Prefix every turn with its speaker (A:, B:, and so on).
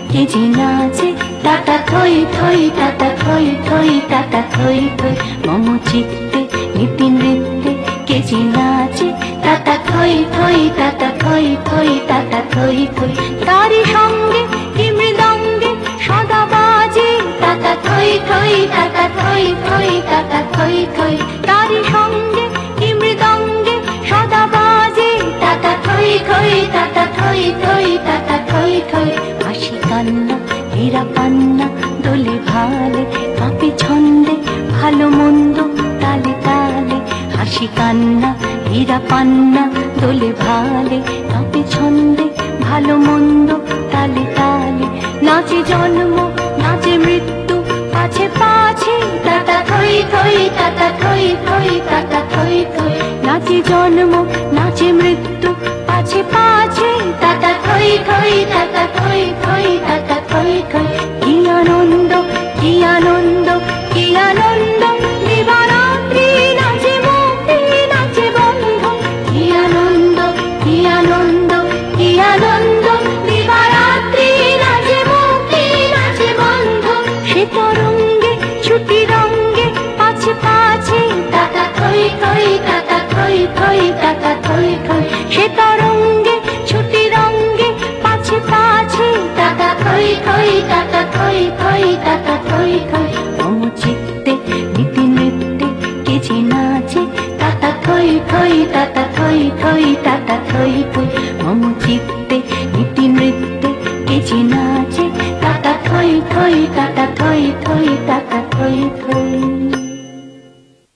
A: কে যে নাচে টাটা থই থই টাটা থই থই টাটা থই থই মম চিত্তে নীতি নৃত্যে কে যে নাচে টাটা থই থই টাটা থই থই টাটা থই থই তারি সঙ্গে কি মৃদঙ্গে সদা বাজে টাটা থই থই টাটা থই থই টাটা থই থই তারি সঙ্গে কি মৃদঙ্গে সদা বাজে টাটা থই থই টাটা থই থই টাটা থই থই হাসি কান্না হীরা পান্না দোলে ভালে কাঁপে ছন্দে ভালো মন্দ তালে তালে হাসি কান্না হীরা পান্না দোলে ভালে কাঁপে ছন্দে ভালো মন্দ তালে তালে নাচে জন্ম নাচে মৃত্যু পাছে পাছে টাটা থই থই টাটা থই থই টাটা থই থই নাচে জন্ম নাচে মৃত্যু পাছে পাছে টাটা থই থই টাটা থই থই টাটা থই থই কি আনন্দ কি আনন্দ কি আনন্দ দিবারাত্রি নাচে মুক্তি নাচে বন্ধ কি আনন্দ কি আনন্দ কি আনন্দ দিবারাত্রি নাচে মুক্তি নাচে বন্ধ সে তরঙ্গে ছুটি রঙ্গে পাছে পাছে টাটা থই থই টাটা থই থই টাটা থই থই সে তরঙ্গে ছুটি রঙ্গে পাছে পাছে টাটা থই থই টাটা থই থই টাটা থই থই মম চিত্তে নীতি নৃত্যে কে যে নাচে টাটা থই থই টাটা থই থই টাটা থই থই মম চিত্তে নীতি নৃত্যে কে যে নাচে টাটা থই থই টাটা থই থই টাটা থই থই।